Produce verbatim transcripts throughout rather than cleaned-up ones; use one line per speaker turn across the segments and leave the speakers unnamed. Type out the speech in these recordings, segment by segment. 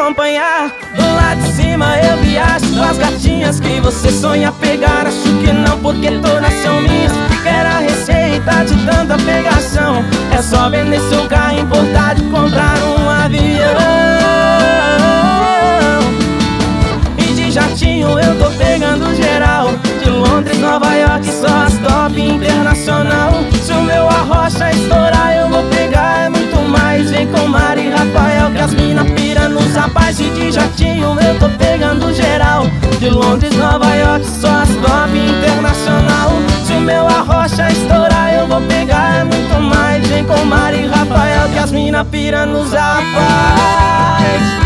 acompanhar. Lá de cima eu viajo com as gatinhas que você sonha pegar. Acho que não, porque todas são minhas. Quero a receita de tanta pegação. É só vender seu carro importado e comprar um avião. E de jatinho eu tô pegando geral. De Londres, Nova York, só as top internacional. Se o meu arrocha estourar eu vou pegar, é muito mais. Vem com Mari e Rafael que as mina pira nos rapaz. E de jatinho eu tô pegando geral. De Londres, Nova York, só as top internacional. Se o meu arrocha estourar eu vou pegar, é muito mais. Vem com Mari e Rafael que as mina pira nos rapaz.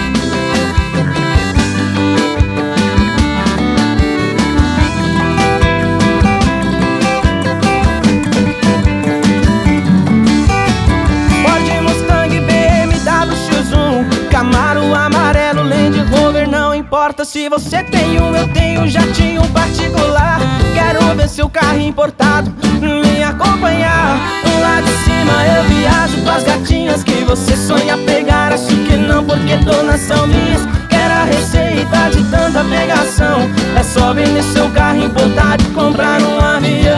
Camaro amarelo, Land Rover, não importa se você tem um, eu tenho um jatinho particular. Quero ver seu carro importado, me acompanhar. Lá de cima eu viajo com as gatinhas que você sonha pegar. Acho que não, porque todas são minhas. Quero a receita de tanta pegação. É só vender seu carro importado e comprar um avião.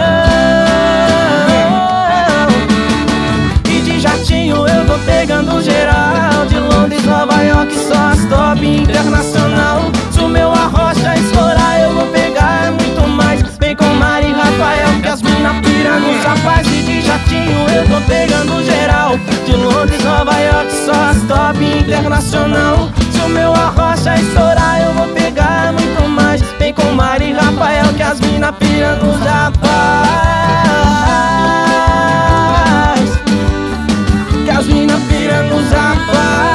E de jatinho eu tô pegando geral. De Londres, Nova York, só as top internacional. Se o meu arrocha estourar eu vou pegar, é muito mais. Vem com Mari e Rafael que as mina pira nos rapaz. E de jatinho eu tô pegando geral. De Londres, Nova York, só as top internacional. Se o meu arrocha estourar eu vou pegar, é muito mais. Vem com Mari e Rafael que as mina pira nos rapaz. Que as mina pira nos rapaz.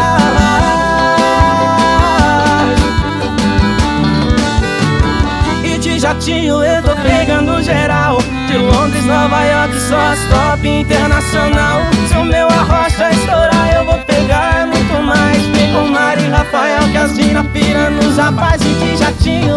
Jatinho eu tô pegando geral. De Londres, Nova York, só as top internacional. Se o meu arrocha estourar eu vou pegar, é muito mais. Vem com Mari e Rafael que as mina pira nos rapaz. E de jatinho